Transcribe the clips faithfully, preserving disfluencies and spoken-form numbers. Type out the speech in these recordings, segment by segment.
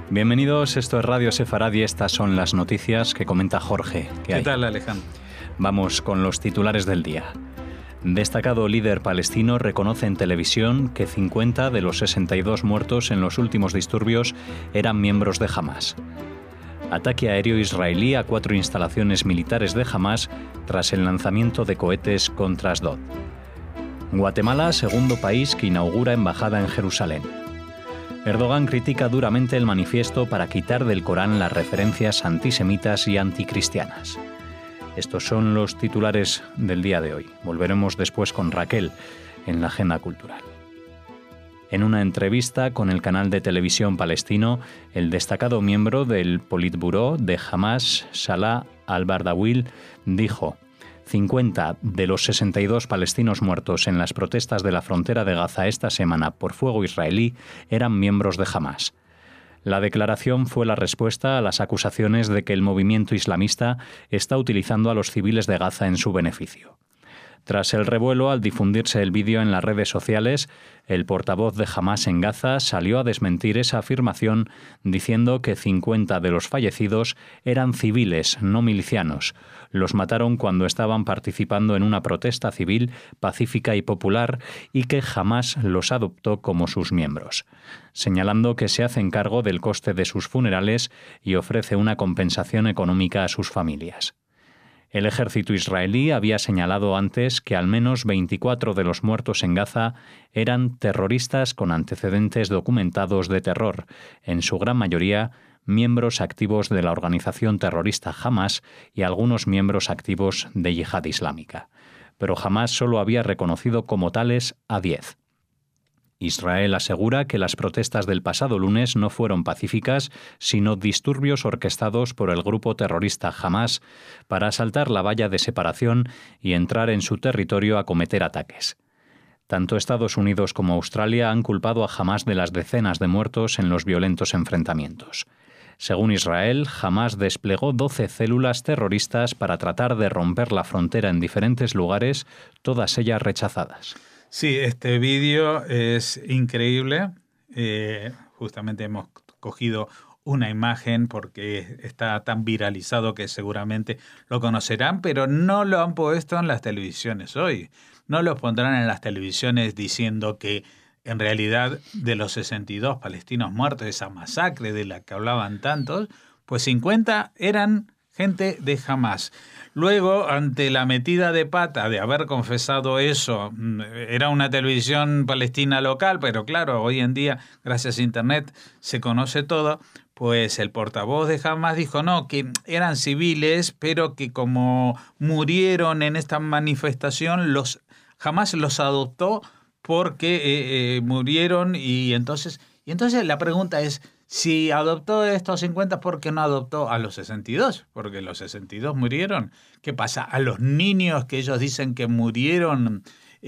Bienvenidos, esto es Radio Sefarad y estas son las noticias que comenta Jorge. ¿Qué, ¿Qué hay? tal, Alejandro? Vamos con los titulares del día. Destacado líder palestino reconoce en televisión que cincuenta de los sesenta y dos muertos en los últimos disturbios eran miembros de Hamás. Ataque aéreo israelí a cuatro instalaciones militares de Hamás tras el lanzamiento de cohetes contra Asdod. Guatemala, segundo país que inaugura embajada en Jerusalén. Erdogan critica duramente el manifiesto para quitar del Corán las referencias antisemitas y anticristianas. Estos son los titulares del día de hoy. Volveremos después con Raquel en la agenda cultural. En una entrevista con el canal de televisión palestino, el destacado miembro del Politburó de Hamás, Salah al-Bardawil, dijo: cincuenta de los sesenta y dos palestinos muertos en las protestas de la frontera de Gaza esta semana por fuego israelí eran miembros de Hamás. La declaración fue la respuesta a las acusaciones de que el movimiento islamista está utilizando a los civiles de Gaza en su beneficio. Tras el revuelo al difundirse el vídeo en las redes sociales, el portavoz de Hamás en Gaza salió a desmentir esa afirmación diciendo que cincuenta de los fallecidos eran civiles, no milicianos. Los mataron cuando estaban participando en una protesta civil pacífica y popular y que Hamás los adoptó como sus miembros, señalando que se hacen cargo del coste de sus funerales y ofrece una compensación económica a sus familias. El ejército israelí había señalado antes que al menos veinticuatro de los muertos en Gaza eran terroristas con antecedentes documentados de terror, en su gran mayoría miembros activos de la organización terrorista Hamás y algunos miembros activos de Yihad Islámica. Pero Hamás solo había reconocido como tales a diez. Israel asegura que las protestas del pasado lunes no fueron pacíficas, sino disturbios orquestados por el grupo terrorista Hamás para asaltar la valla de separación y entrar en su territorio a cometer ataques. Tanto Estados Unidos como Australia han culpado a Hamás de las decenas de muertos en los violentos enfrentamientos. Según Israel, Hamás desplegó doce células terroristas para tratar de romper la frontera en diferentes lugares, todas ellas rechazadas. Sí, este vídeo es increíble. Eh, justamente hemos cogido una imagen porque está tan viralizado que seguramente lo conocerán, pero no lo han puesto en las televisiones hoy. No lo pondrán en las televisiones diciendo que en realidad de los sesenta y dos palestinos muertos, esa masacre de la que hablaban tantos, pues cincuenta eran gente de Hamás. Luego, ante la metida de pata de haber confesado eso, era una televisión palestina local, pero claro, hoy en día, gracias a Internet, se conoce todo, pues el portavoz de Hamás dijo no, que eran civiles, pero que como murieron en esta manifestación, los Hamás los adoptó porque eh, eh, murieron y entonces, y entonces la pregunta es, si adoptó estos cincuenta, ¿por qué no adoptó a los sesenta y dos? Porque los sesenta y dos murieron. ¿Qué pasa? A los niños que ellos dicen que murieron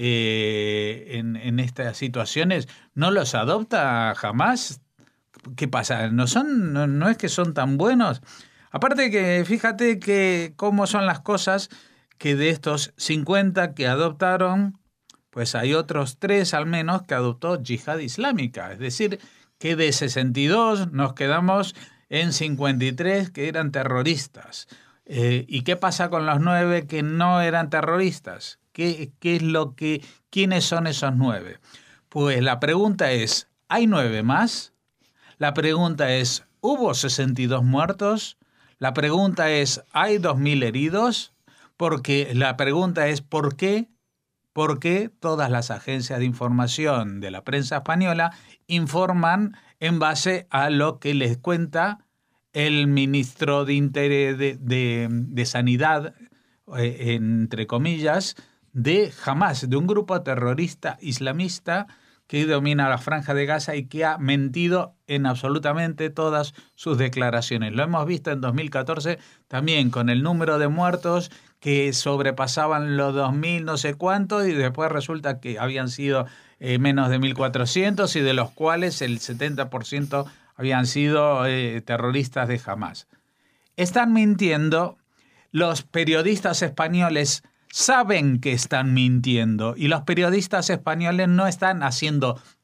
eh, en, en estas situaciones, ¿no los adopta jamás? ¿Qué pasa? ¿No son, no, no es que son tan buenos? Aparte que fíjate que cómo son las cosas, que de estos cincuenta que adoptaron, pues hay otros tres al menos que adoptó Yihad Islámica. Es decir, que de sesenta y dos nos quedamos en cincuenta y tres que eran terroristas. Eh, ¿Y qué pasa con los nueve que no eran terroristas? ¿Qué, qué es lo que, ¿Quiénes son esos nueve? Pues la pregunta es, ¿hay nueve más? La pregunta es, ¿hubo sesenta y dos muertos? La pregunta es, ¿hay dos mil heridos? Porque la pregunta es, ¿por qué? ¿Por qué todas las agencias de información de la prensa española informan en base a lo que les cuenta el ministro de, Inter- de, de, de Sanidad, eh, entre comillas, de Hamás, de un grupo terrorista islamista que domina la Franja de Gaza y que ha mentido en absolutamente todas sus declaraciones? Lo hemos visto en dos mil catorce también con el número de muertos que sobrepasaban los dos mil no sé cuántos y después resulta que habían sido eh, menos de mil cuatrocientos y de los cuales el setenta por ciento habían sido eh, terroristas de Hamás. Están mintiendo. Los periodistas españoles saben que están mintiendo y los periodistas españoles no están haciendo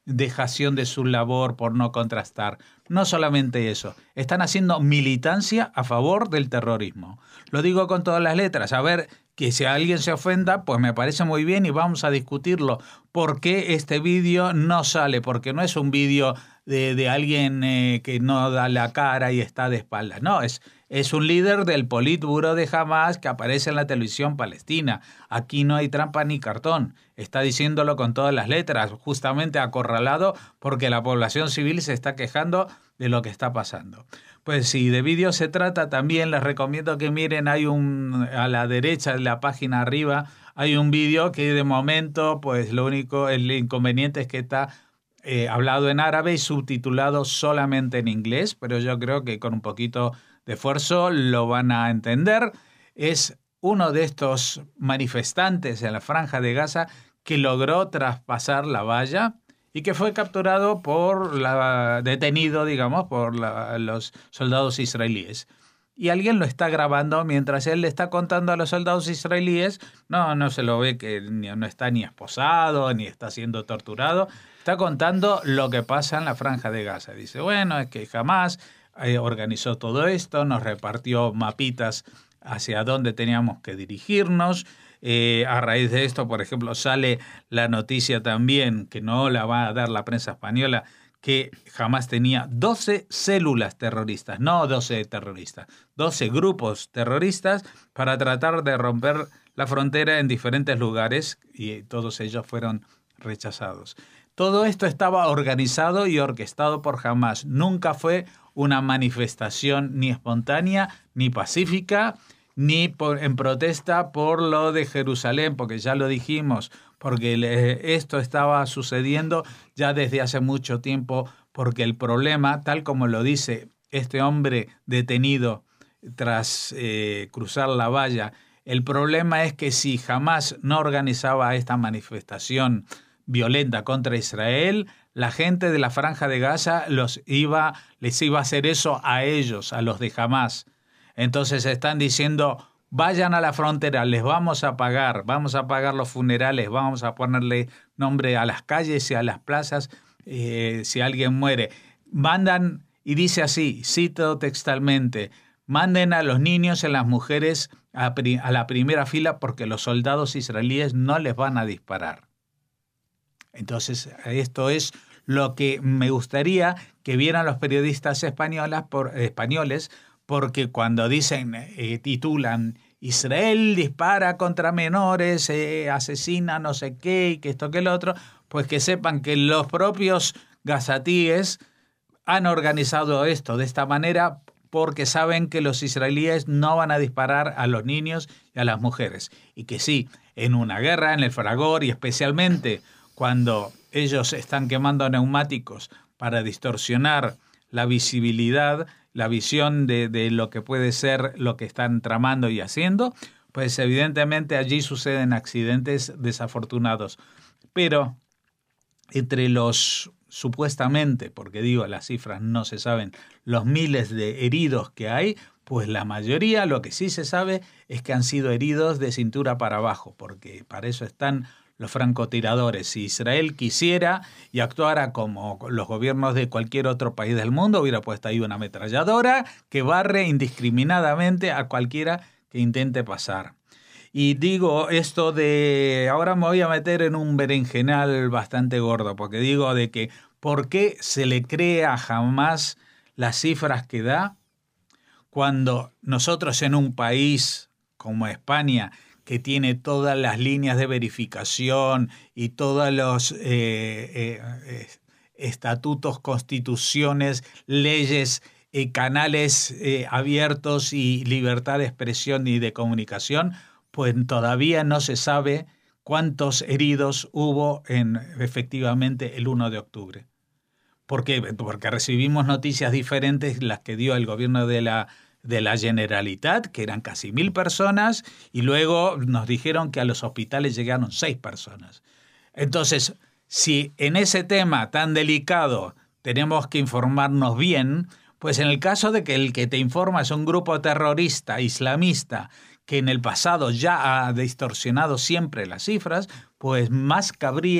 dejación de su labor por no contrastar. No solamente eso, están haciendo militancia a favor del terrorismo. Lo digo con todas las letras. A ver, que si alguien se ofenda, pues me parece muy bien y vamos a discutirlo. ¿Por qué este vídeo no sale? Porque no es un vídeo de, de alguien eh, que no da la cara y está de espaldas. No, es, es un líder del Politburo de Hamas que aparece en la televisión palestina. Aquí no hay trampa ni cartón. Está diciéndolo con todas las letras, justamente acorralado porque la población civil se está quejando de lo que está pasando. Pues si de vídeo se trata, también les recomiendo que miren, hay un a la derecha de la página arriba, hay un vídeo que de momento, pues lo único, el inconveniente es que está eh, hablado en árabe y subtitulado solamente en inglés, pero yo creo que con un poquito de esfuerzo lo van a entender. Es uno de estos manifestantes en la Franja de Gaza que logró traspasar la valla y que fue capturado por la, detenido, digamos, por la, los soldados israelíes. Y alguien lo está grabando mientras él le está contando a los soldados israelíes, no, no se lo ve que ni, no está ni esposado, ni está siendo torturado, está contando lo que pasa en la Franja de Gaza. Dice, bueno, es que Hamas eh, organizó todo esto, nos repartió mapitas hacia dónde teníamos que dirigirnos. Eh, a raíz de esto, por ejemplo, sale la noticia también, que no la va a dar la prensa española, que Hamas tenía doce células terroristas, no doce terroristas, doce grupos terroristas para tratar de romper la frontera en diferentes lugares y todos ellos fueron rechazados. Todo esto estaba organizado y orquestado por Hamas. Nunca fue una manifestación ni espontánea ni pacífica, ni por, en protesta por lo de Jerusalén, porque ya lo dijimos, porque le, esto estaba sucediendo ya desde hace mucho tiempo, porque el problema, tal como lo dice este hombre detenido tras eh, cruzar la valla, el problema es que si Hamas no organizaba esta manifestación violenta contra Israel, la gente de la Franja de Gaza los iba, les iba a hacer eso a ellos, a los de Hamas. Entonces están diciendo, vayan a la frontera, les vamos a pagar, vamos a pagar los funerales, vamos a ponerle nombre a las calles y a las plazas eh, si alguien muere. Mandan, y dice así, cito textualmente, manden a los niños y a las mujeres a, pri- a la primera fila porque los soldados israelíes no les van a disparar. Entonces, esto es lo que me gustaría que vieran los periodistas españolas por, españoles, porque cuando dicen, eh, titulan, Israel dispara contra menores, eh, asesina no sé qué, y que esto que lo otro, pues que sepan que los propios gazatíes han organizado esto de esta manera porque saben que los israelíes no van a disparar a los niños y a las mujeres. Y que sí, en una guerra, en el fragor, y especialmente cuando ellos están quemando neumáticos para distorsionar la visibilidad, la visión de, de lo que puede ser lo que están tramando y haciendo, pues evidentemente allí suceden accidentes desafortunados. Pero entre los supuestamente, porque digo, las cifras no se saben, los miles de heridos que hay, pues la mayoría, lo que sí se sabe es que han sido heridos de cintura para abajo, porque para eso están los francotiradores. Si Israel quisiera y actuara como los gobiernos de cualquier otro país del mundo, hubiera puesto ahí una ametralladora que barre indiscriminadamente a cualquiera que intente pasar. Y digo esto de, ahora me voy a meter en un berenjenal bastante gordo, porque digo de que ¿por qué se le cree a Hamas las cifras que da cuando nosotros en un país como España, que tiene todas las líneas de verificación y todos los eh, eh, eh, estatutos, constituciones, leyes, eh, canales eh, abiertos y libertad de expresión y de comunicación, pues todavía no se sabe cuántos heridos hubo en, efectivamente el uno de octubre. ¿Por qué? Porque recibimos noticias diferentes, las que dio el gobierno de la de la Generalitat, que eran casi mil personas, y luego nos dijeron que a los hospitales llegaron seis personas. Entonces, si en ese tema tan delicado tenemos que informarnos bien, pues en el caso de que el que te informa es un grupo terrorista, islamista, que en el pasado ya ha distorsionado siempre las cifras, pues más cabría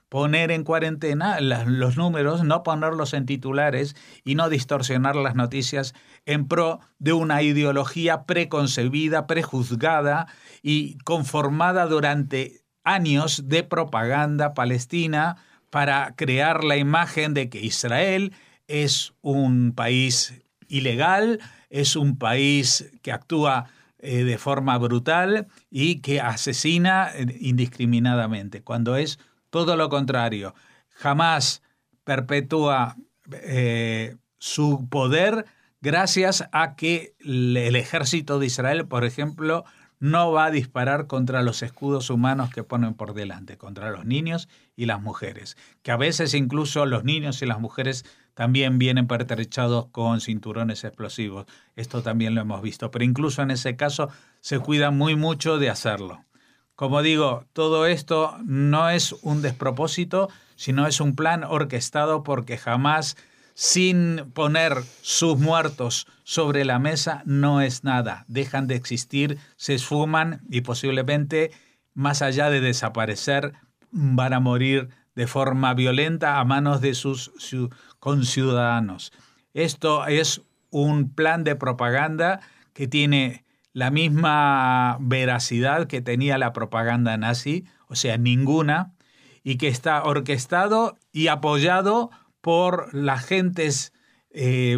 poner en cuarentena los números, no ponerlos en titulares y no distorsionar las noticias en pro de una ideología preconcebida, prejuzgada y conformada durante años de propaganda palestina para crear la imagen de que Israel es un país ilegal, es un país que actúa eh, de forma brutal y que asesina indiscriminadamente, cuando es todo lo contrario. Hamás perpetúa eh, su poder gracias a que el ejército de Israel, por ejemplo, no va a disparar contra los escudos humanos que ponen por delante, contra los niños y las mujeres, que a veces incluso los niños y las mujeres también vienen pertrechados con cinturones explosivos. Esto también lo hemos visto, pero incluso en ese caso se cuidan muy mucho de hacerlo. Como digo, todo esto no es un despropósito, sino es un plan orquestado porque Hamás, sin poner sus muertos sobre la mesa, no es nada. Dejan de existir, se esfuman y posiblemente, más allá de desaparecer, van a morir de forma violenta a manos de sus conciudadanos. Esto es un plan de propaganda que tiene la misma veracidad que tenía la propaganda nazi, o sea, ninguna, y que está orquestado y apoyado por las gentes, eh,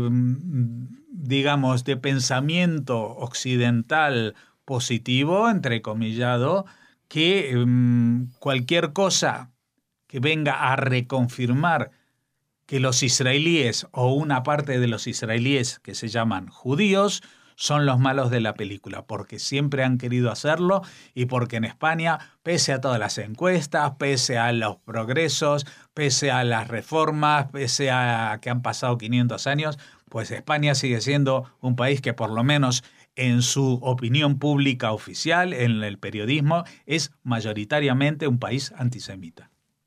digamos, de pensamiento occidental positivo, entrecomillado, que eh, cualquier cosa que venga a reconfirmar que los israelíes o una parte de los israelíes que se llaman judíos son los malos de la película, porque siempre han querido hacerlo y porque en España, pese a todas las encuestas, pese a los progresos, pese a las reformas, pese a que han pasado quinientos años, pues España sigue siendo un país que por lo menos en su opinión pública oficial, en el periodismo, es mayoritariamente un país antisemita.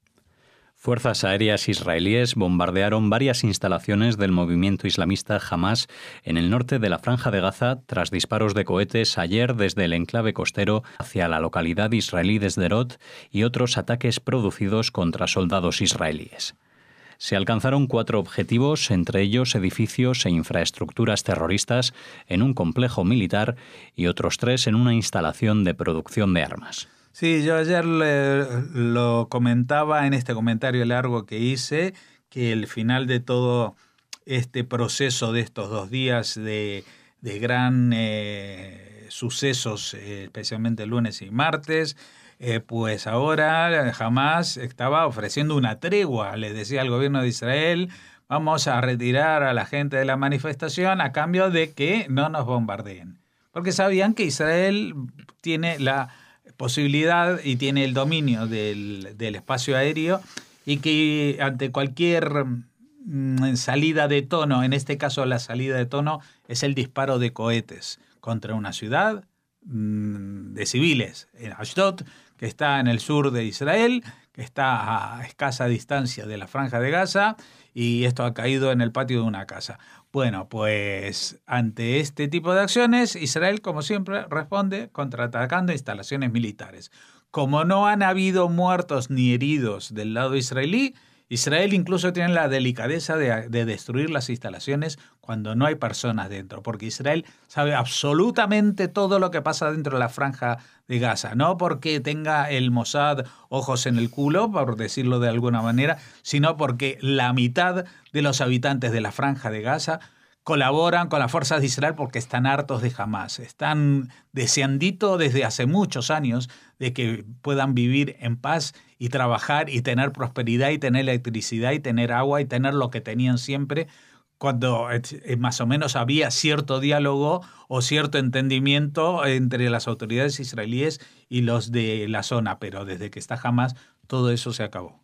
Fuerzas aéreas israelíes bombardearon varias instalaciones del movimiento islamista Hamás en el norte de la Franja de Gaza tras disparos de cohetes ayer desde el enclave costero hacia la localidad israelí de Sderot y otros ataques producidos contra soldados israelíes. Se alcanzaron cuatro objetivos, entre ellos edificios e infraestructuras terroristas en un complejo militar y otros tres en una instalación de producción de armas. Sí, yo ayer le, lo comentaba en este comentario largo que hice, que el final de todo este proceso de estos dos días de, de gran eh, sucesos, eh, especialmente lunes y martes, eh, pues ahora Hamás estaba ofreciendo una tregua, le decía al gobierno de Israel, vamos a retirar a la gente de la manifestación a cambio de que no nos bombardeen, porque sabían que Israel tiene la posibilidad y tiene el dominio del, del espacio aéreo y que ante cualquier mm, salida de tono, en este caso la salida de tono es el disparo de cohetes contra una ciudad mm, de civiles, en Ashdod, que está en el sur de Israel, que está a escasa distancia de la Franja de Gaza, y esto ha caído en el patio de una casa. Bueno, pues ante este tipo de acciones, Israel, como siempre, responde contraatacando instalaciones militares. Como no han habido muertos ni heridos del lado israelí, Israel incluso tiene la delicadeza de, de destruir las instalaciones cuando no hay personas dentro, porque Israel sabe absolutamente todo lo que pasa dentro de la Franja de Gaza, no porque tenga el Mossad ojos en el culo, por decirlo de alguna manera, sino porque la mitad de los habitantes de la Franja de Gaza colaboran con las fuerzas de Israel porque están hartos de Hamás, están deseandito desde hace muchos años de que puedan vivir en paz y trabajar y tener prosperidad y tener electricidad y tener agua y tener lo que tenían siempre cuando eh, más o menos había cierto diálogo o cierto entendimiento entre las autoridades israelíes y los de la zona, pero desde que está Hamás todo eso se acabó.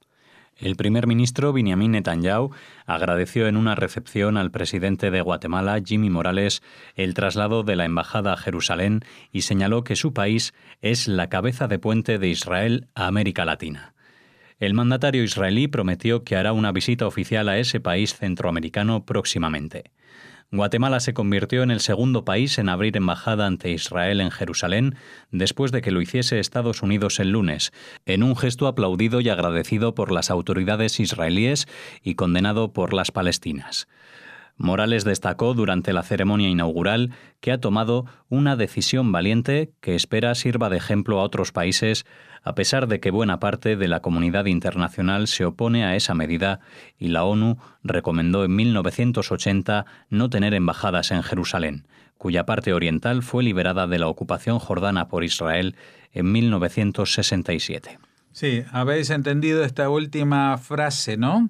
El primer ministro Benjamin Netanyahu agradeció en una recepción al presidente de Guatemala, Jimmy Morales, el traslado de la embajada a Jerusalén y señaló que su país es la cabeza de puente de Israel a América Latina. El mandatario israelí prometió que hará una visita oficial a ese país centroamericano próximamente. Guatemala se convirtió en el segundo país en abrir embajada ante Israel en Jerusalén después de que lo hiciese Estados Unidos el lunes, en un gesto aplaudido y agradecido por las autoridades israelíes y condenado por las palestinas. Morales destacó durante la ceremonia inaugural que ha tomado una decisión valiente que espera sirva de ejemplo a otros países, a pesar de que buena parte de la comunidad internacional se opone a esa medida y la ONU recomendó en mil novecientos ochenta no tener embajadas en Jerusalén, cuya parte oriental fue liberada de la ocupación jordana por Israel en mil novecientos sesenta y siete. Sí, habéis entendido esta última frase, ¿no?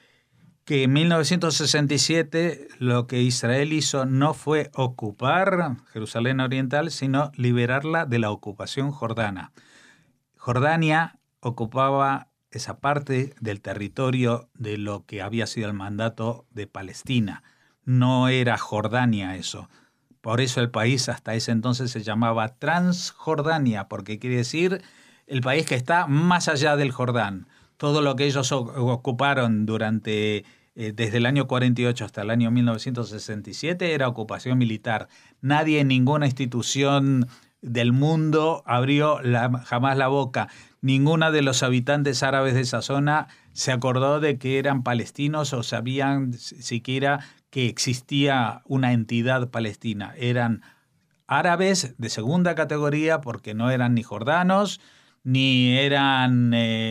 Que en mil novecientos sesenta y siete lo que Israel hizo no fue ocupar Jerusalén Oriental, sino liberarla de la ocupación jordana. Jordania ocupaba esa parte del territorio de lo que había sido el mandato de Palestina. No era Jordania eso. Por eso el país hasta ese entonces se llamaba Transjordania, porque quiere decir el país que está más allá del Jordán. Todo lo que ellos ocuparon durante eh, desde el año cuarenta y ocho hasta el año mil novecientos sesenta y siete era ocupación militar. Nadie en ninguna institución del mundo abrió la, jamás la boca. Ninguno de los habitantes árabes de esa zona se acordó de que eran palestinos o sabían siquiera que existía una entidad palestina. Eran árabes de segunda categoría porque no eran ni jordanos ni eran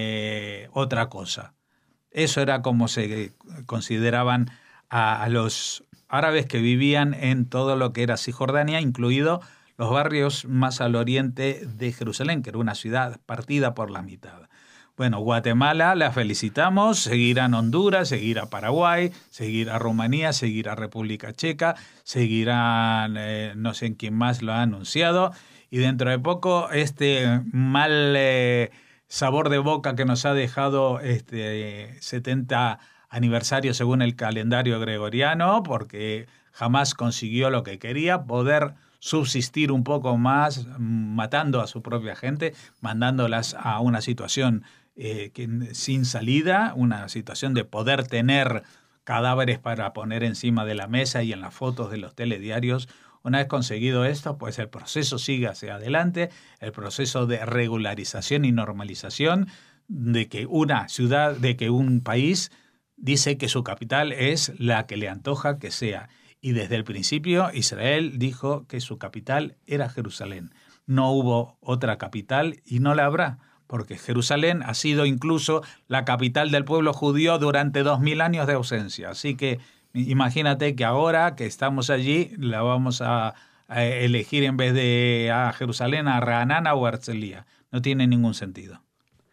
eh, otra cosa. Eso era como se consideraban a, a los árabes que vivían en todo lo que era Cisjordania, incluido los barrios más al oriente de Jerusalén, que era una ciudad partida por la mitad. Bueno, Guatemala, la felicitamos, seguirán Honduras, seguirá Paraguay, seguirá Rumanía, seguirá República Checa, seguirán, eh, no sé en quién más lo ha anunciado, y dentro de poco este mal eh, sabor de boca que nos ha dejado este setenta aniversario según el calendario gregoriano, porque jamás consiguió lo que quería, poder subsistir un poco más matando a su propia gente, mandándolas a una situación eh, que, sin salida, una situación de poder tener cadáveres para poner encima de la mesa y en las fotos de los telediarios. Una vez conseguido esto, pues el proceso sigue hacia adelante, el proceso de regularización y normalización de que una ciudad, de que un país dice que su capital es la que le antoja que sea. Y desde el principio Israel dijo que su capital era Jerusalén. No hubo otra capital y no la habrá, porque Jerusalén ha sido incluso la capital del pueblo judío durante dos mil años de ausencia. Así que imagínate que ahora que estamos allí la vamos a, a elegir en vez de a Jerusalén, a Ra'anana o a Herzliya. No tiene ningún sentido.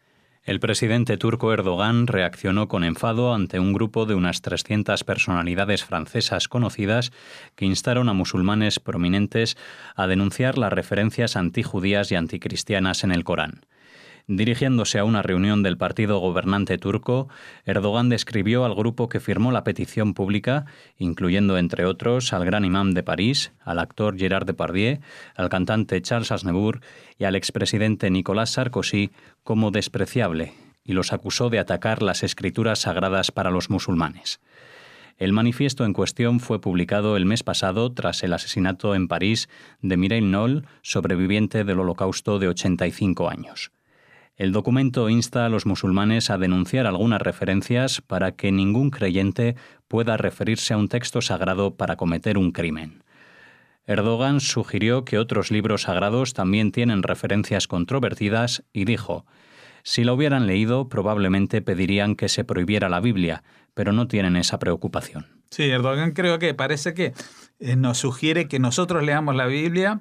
El presidente turco Erdogan reaccionó con enfado ante un grupo de unas trescientas personalidades francesas conocidas que instaron a musulmanes prominentes a denunciar las referencias antijudías y anticristianas en el Corán. Dirigiéndose a una reunión del partido gobernante turco, Erdogan describió al grupo que firmó la petición pública, incluyendo entre otros al gran imán de París, al actor Gerard Depardieu, al cantante Charles Aznavour y al expresidente Nicolas Sarkozy, como despreciable, y los acusó de atacar las escrituras sagradas para los musulmanes. El manifiesto en cuestión fue publicado el mes pasado tras el asesinato en París de Mireille Knoll, sobreviviente del Holocausto de ochenta y cinco años. El documento insta a los musulmanes a denunciar algunas referencias para que ningún creyente pueda referirse a un texto sagrado para cometer un crimen. Erdogan sugirió que otros libros sagrados también tienen referencias controvertidas y dijo: si la hubieran leído, probablemente pedirían que se prohibiera la Biblia, pero no tienen esa preocupación. Sí, Erdogan creo que parece que eh, nos sugiere que nosotros leamos la Biblia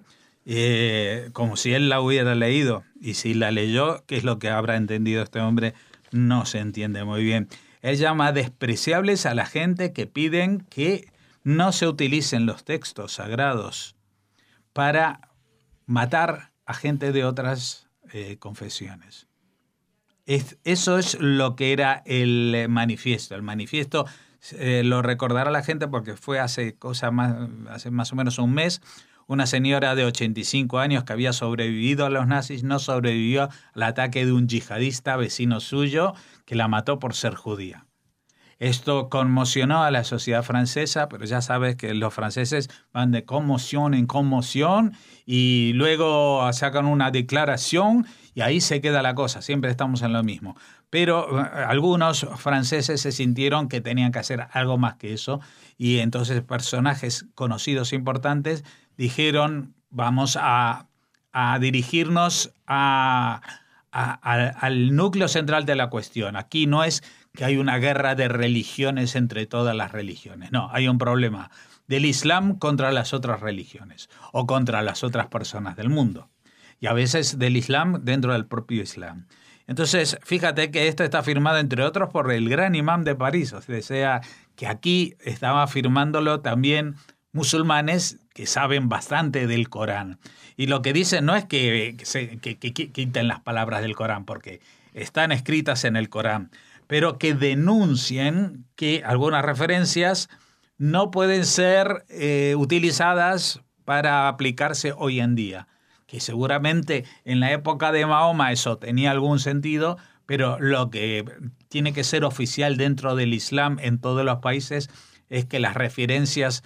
Eh, como si él la hubiera leído, y si la leyó, ¿qué es lo que habrá entendido este hombre? No se entiende muy bien. Él llama despreciables a la gente que piden que no se utilicen los textos sagrados para matar a gente de otras eh, confesiones. Es, eso es lo que era el manifiesto. El manifiesto eh, lo recordará la gente porque fue hace, cosa más, hace más o menos un mes. Una señora de ochenta y cinco años que había sobrevivido a los nazis no sobrevivió al ataque de un yihadista vecino suyo que la mató por ser judía. Esto conmocionó a la sociedad francesa, pero ya sabes que los franceses van de conmoción en conmoción y luego sacan una declaración y ahí se queda la cosa, siempre estamos en lo mismo. Pero uh, algunos franceses se sintieron que tenían que hacer algo más que eso y entonces personajes conocidos e importantes dijeron vamos a, a dirigirnos a, a, a, al núcleo central de la cuestión. Aquí no es que hay una guerra de religiones entre todas las religiones, no, hay un problema del Islam contra las otras religiones o contra las otras personas del mundo y a veces del Islam dentro del propio Islam. Entonces, fíjate que esto está firmado, entre otros, por el gran imán de París. O sea, que aquí estaba firmándolo también musulmanes que saben bastante del Corán. Y lo que dicen no es que, se, que, que, que quiten las palabras del Corán, porque están escritas en el Corán, pero que denuncien que algunas referencias no pueden ser eh, utilizadas para aplicarse hoy en día. Que seguramente en la época de Mahoma eso tenía algún sentido, pero lo que tiene que ser oficial dentro del Islam en todos los países es que las referencias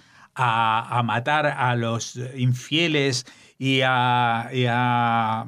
a, a matar a los infieles y a, y a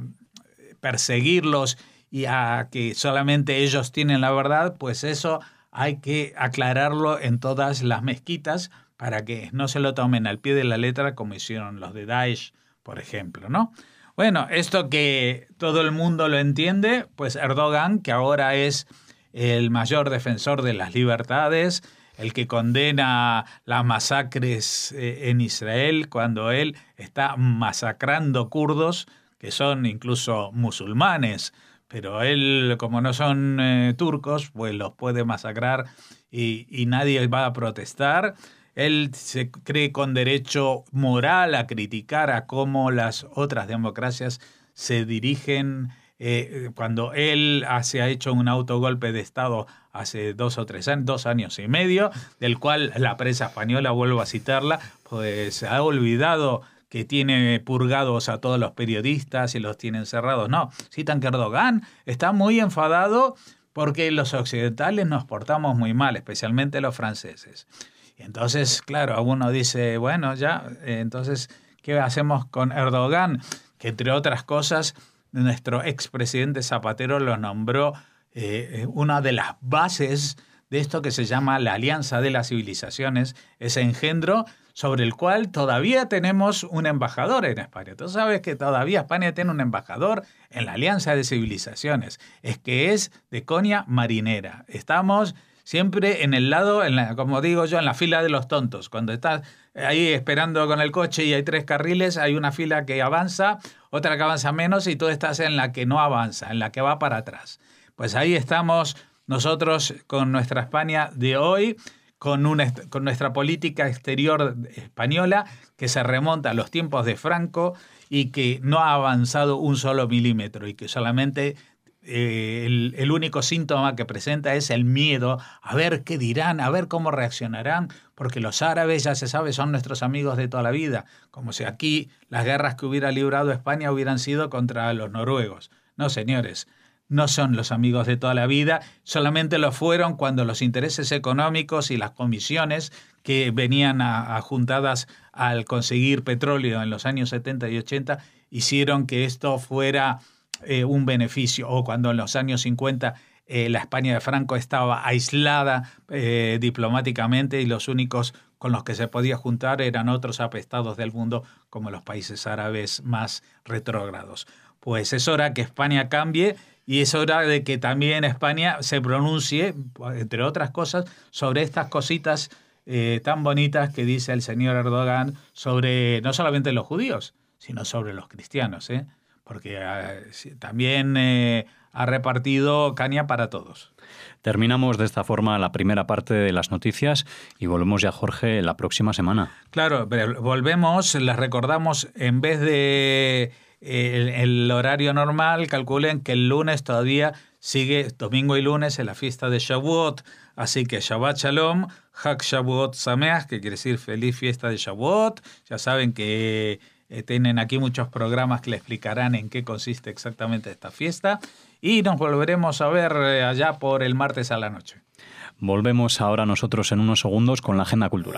perseguirlos y a que solamente ellos tienen la verdad, pues eso hay que aclararlo en todas las mezquitas para que no se lo tomen al pie de la letra como hicieron los de Daesh, por ejemplo, ¿no? Bueno, esto que todo el mundo lo entiende, pues Erdogan, que ahora es el mayor defensor de las libertades, el que condena las masacres en Israel cuando él está masacrando kurdos, que son incluso musulmanes, pero él, como no son eh, turcos, pues los puede masacrar y, y nadie va a protestar. Él se cree con derecho moral a criticar a cómo las otras democracias se dirigen. Eh, cuando él se ha hecho un autogolpe de Estado hace dos o tres años, dos años y medio, del cual la prensa española, vuelvo a citarla, pues ha olvidado que tiene purgados a todos los periodistas y los tiene encerrados. No, citan que Erdogan está muy enfadado porque los occidentales nos portamos muy mal, especialmente los franceses. Y entonces, claro, uno dice, bueno, ya, eh, entonces, ¿qué hacemos con Erdogan? Que entre otras cosas, nuestro expresidente Zapatero lo nombró eh, una de las bases de esto que se llama la Alianza de las Civilizaciones, ese engendro sobre el cual todavía tenemos un embajador en España. Tú sabes que todavía España tiene un embajador en la Alianza de Civilizaciones, es que es de coña marinera. Estamos siempre en el lado, en la, como digo yo, en la fila de los tontos. Cuando estás ahí esperando con el coche y hay tres carriles, hay una fila que avanza, otra que avanza menos y tú estás en la que no avanza, en la que va para atrás. Pues ahí estamos nosotros con nuestra España de hoy, con, una, con nuestra política exterior española que se remonta a los tiempos de Franco y que no ha avanzado un solo milímetro y que solamente Eh, el, el único síntoma que presenta es el miedo, a ver qué dirán, a ver cómo reaccionarán, porque los árabes, ya se sabe, son nuestros amigos de toda la vida, como si aquí las guerras que hubiera librado España hubieran sido contra los noruegos. No, señores, no son los amigos de toda la vida, solamente lo fueron cuando los intereses económicos y las comisiones que venían a, a juntadas al conseguir petróleo en los años setenta y ochenta hicieron que esto fuera Eh, un beneficio, o cuando en los años cincuenta eh, la España de Franco estaba aislada eh, diplomáticamente y los únicos con los que se podía juntar eran otros apestados del mundo como los países árabes más retrógrados. Pues es hora que España cambie y es hora de que también España se pronuncie, entre otras cosas, sobre estas cositas eh, tan bonitas que dice el señor Erdogan sobre no solamente los judíos, sino sobre los cristianos, ¿eh? Porque eh, también eh, ha repartido caña para todos. Terminamos de esta forma la primera parte de las noticias y volvemos ya, Jorge, la próxima semana. Claro, pero volvemos, les recordamos, en vez de eh, el, el horario normal, calculen que el lunes todavía sigue, domingo y lunes, en la fiesta de Shavuot, así que Shabbat Shalom, Hag Shavuot Sameach, que quiere decir feliz fiesta de Shavuot. Ya saben que Eh, tienen aquí muchos programas que le explicarán en qué consiste exactamente esta fiesta y nos volveremos a ver eh, allá por el martes a la noche. Volvemos ahora nosotros en unos segundos con la agenda cultural.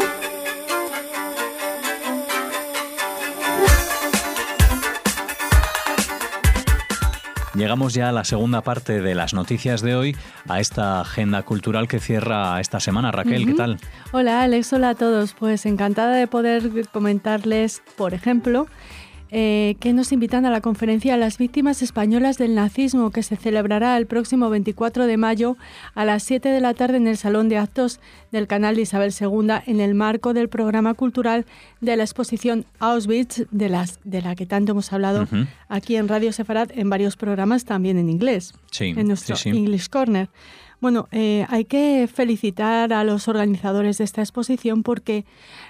Llegamos ya a la segunda parte de las noticias de hoy, a esta agenda cultural que cierra esta semana. Raquel, uh-huh. ¿Qué tal? Hola Alex, hola a todos. Pues encantada de poder comentarles, por ejemplo, eh, que nos invitan a la conferencia Las víctimas españolas del nazismo, que se celebrará el próximo veinticuatro de mayo a las siete de la tarde en el Salón de Actos del Canal de Isabel segunda, en el marco del programa cultural de la exposición Auschwitz, de, las, de la que tanto hemos hablado uh-huh. aquí en Radio Sefarad, en varios programas también en inglés, sí, en nuestro sí, sí. English Corner. Bueno, eh, hay que felicitar a los organizadores de esta exposición porque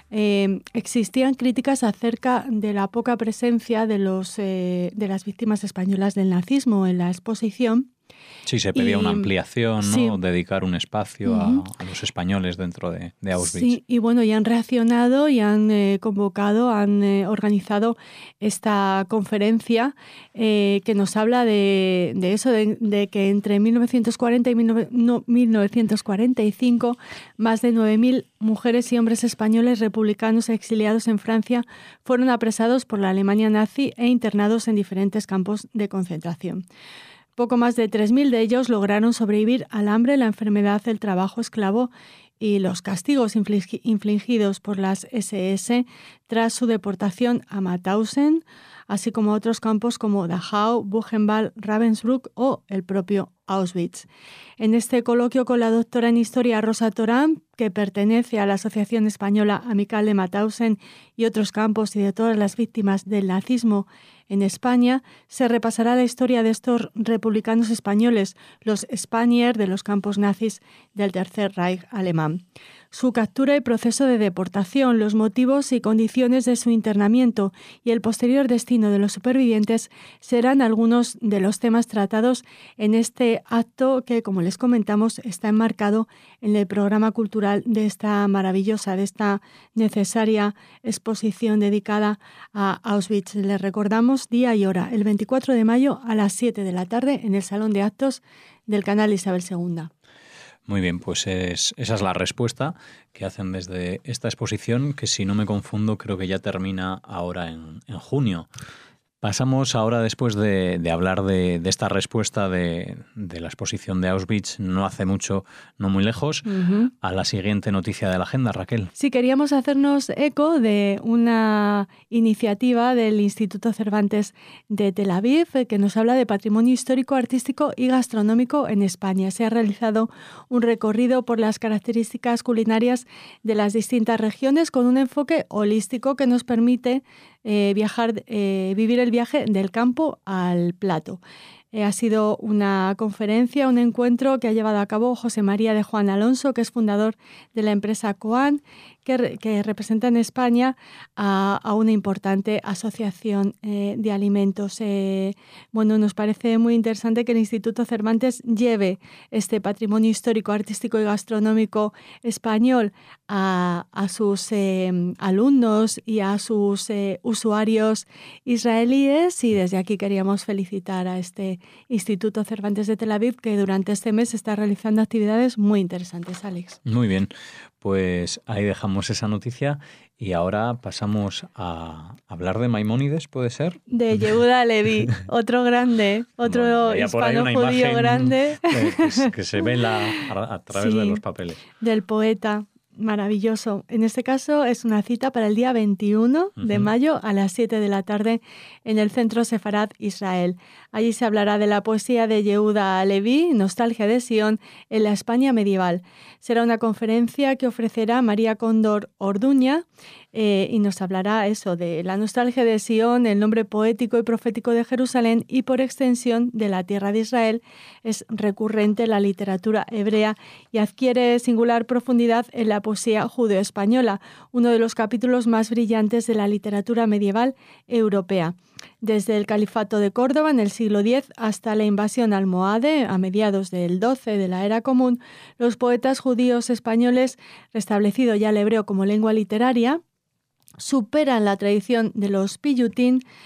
eh, existían críticas acerca de la poca presencia de, los, eh, de las víctimas españolas del nazismo en la exposición. Sí, se pedía y, una ampliación, ¿no? Sí. Dedicar un espacio uh-huh. a, a los españoles dentro de, de Auschwitz. Sí, y bueno, ya han reaccionado y han eh, convocado, han eh, organizado esta conferencia eh, que nos habla de, de eso, de, de que entre mil novecientos cuarenta y mil novecientos cuarenta y cinco más de nueve mil mujeres y hombres españoles republicanos exiliados en Francia fueron apresados por la Alemania nazi e internados en diferentes campos de concentración. Poco más de tres mil de ellos lograron sobrevivir al hambre, la enfermedad, el trabajo esclavo y los castigos infligidos por las ese ese tras su deportación a Mauthausen, así como a otros campos como Dachau, Buchenwald, Ravensbrück o el propio Auschwitz. En este coloquio con la doctora en Historia Rosa Torán, que pertenece a la Asociación Española Amical de Mauthausen y otros campos y de todas las víctimas del nazismo en España, se repasará la historia de estos republicanos españoles, los Spanier de los campos nazis del Tercer Reich alemán. Su captura y proceso de deportación, los motivos y condiciones de su internamiento y el posterior destino de los supervivientes serán algunos de los temas tratados en este acto que, como les comentamos, está enmarcado en el programa cultural de esta maravillosa, de esta necesaria exposición dedicada a Auschwitz. Les recordamos día y hora, el veinticuatro de mayo a las siete de la tarde en el Salón de Actos del Canal Isabel segunda. Muy bien, pues es, esa es la respuesta que hacen desde esta exposición, que si no me confundo creo que ya termina ahora en, en junio. Pasamos ahora, después de, de hablar de, de esta respuesta de, de la exposición de Auschwitz, no hace mucho, no muy lejos, uh-huh. a la siguiente noticia de la agenda, Raquel. Sí, queríamos hacernos eco de una iniciativa del Instituto Cervantes de Tel Aviv que nos habla de patrimonio histórico, artístico y gastronómico en España. Se ha realizado un recorrido por las características culinarias de las distintas regiones con un enfoque holístico que nos permite eh, viajar, eh, vivir el viaje del campo al plato. Eh, ha sido una conferencia, un encuentro que ha llevado a cabo José María de Juan Alonso, que es fundador de la empresa Coan, que, que representa en España a, a una importante asociación eh, de alimentos. Eh, bueno, nos parece muy interesante que el Instituto Cervantes lleve este patrimonio histórico, artístico y gastronómico español a, a sus eh, alumnos y a sus eh, usuarios israelíes, y desde aquí queríamos felicitar a este Instituto Cervantes de Tel Aviv, que durante este mes está realizando actividades muy interesantes, Alex. Muy bien, pues ahí dejamos esa noticia y ahora pasamos a hablar de Maimónides, ¿puede ser? De Yehuda Levi, otro grande, otro bueno, hispano-judío grande. Eh, que, que se ve la, a, a través sí, de los papeles. Del poeta. Maravilloso. En este caso es una cita para el día veintiuno uh-huh. de mayo a las siete de la tarde en el Centro Sefarad Israel. Allí se hablará de la poesía de Yehuda Levi, Nostalgia de Sion, en la España medieval. Será una conferencia que ofrecerá María Cóndor Orduña eh, y nos hablará eso de la nostalgia de Sion, el nombre poético y profético de Jerusalén y por extensión de la tierra de Israel. Es recurrente en la literatura hebrea y adquiere singular profundidad en la poesía judeo-española, uno de los capítulos más brillantes de la literatura medieval europea. Desde el Califato de Córdoba en el siglo diez hasta la invasión almohade a mediados del doce de la era común, los poetas judíos españoles, restablecido ya el hebreo como lengua literaria, superan la tradición de los piyutín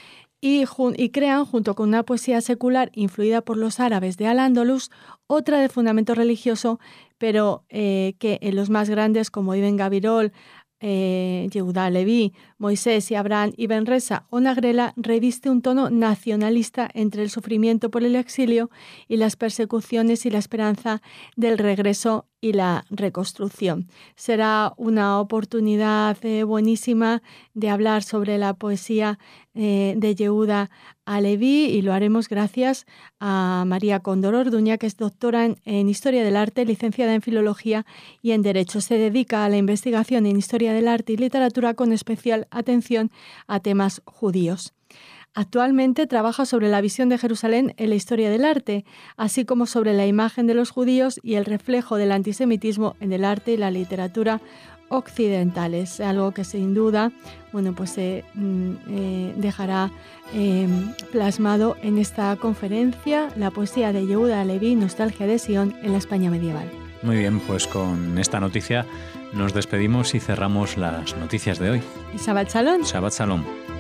y, y crean, junto con una poesía secular influida por los árabes de Al-Ándalus, otra de fundamento religioso, pero eh, que en los más grandes como Ibn Gabirol, Eh, Yehuda Leví, Moisés y Abraham Ibn Reza o Nagrela, reviste un tono nacionalista entre el sufrimiento por el exilio y las persecuciones y la esperanza del regreso y la reconstrucción. Será una oportunidad eh, buenísima de hablar sobre la poesía eh, de Yehuda Aleví, y lo haremos gracias a María Cóndor Orduña, que es doctora en, en Historia del Arte, licenciada en Filología y en Derecho. Se dedica a la investigación en Historia del Arte y Literatura con especial atención a temas judíos. Actualmente trabaja sobre la visión de Jerusalén en la historia del arte, así como sobre la imagen de los judíos y el reflejo del antisemitismo en el arte y la literatura occidentales, algo que sin duda, bueno, pues se eh, dejará eh, plasmado en esta conferencia, la poesía de Yehuda Aleví, Nostalgia de Sion en la España medieval. Muy bien, pues con esta noticia nos despedimos y cerramos las noticias de hoy. Shabbat Shalom. Shabbat Shalom.